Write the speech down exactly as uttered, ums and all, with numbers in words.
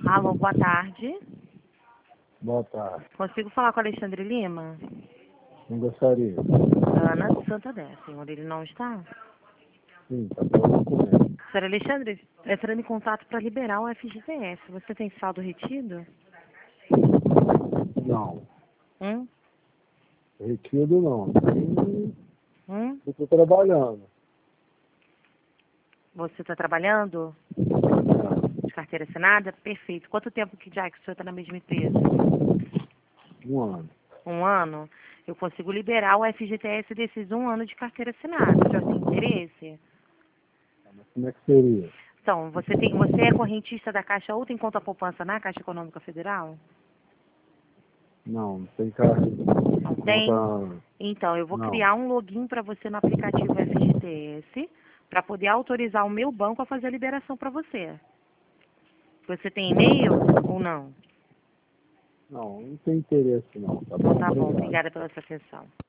Alô, boa tarde. Boa tarde. Consigo falar com o Alexandre Lima? Não gostaria? Ana de Santa Dé, senhor, ele não está? Sim, tá falando com ele. Senhor Alexandre, entrando em contato para liberar o F G T S. Você tem saldo retido? Não. Hum? Retido não. Tem- Hum? Eu tô trabalhando. Você está trabalhando? É, De carteira assinada? Perfeito. Quanto tempo que já que o senhor está na mesma empresa? um ano. Um ano? Eu consigo liberar o F G T S desses um ano de carteira assinada. O senhor tem interesse? Mas como é que seria? Então, você, tem, você é correntista da Caixa ou tem conta poupança na Caixa Econômica Federal? Não, não tem carro. Não tem? Conta... Então, eu vou Não. criar um login para você no aplicativo F G T S para poder autorizar o meu banco a fazer a liberação para você. Você tem e-mail ou não? Não, não tem interesse não. Tá Então bom? tá bom, Obrigado. obrigada pela sua atenção.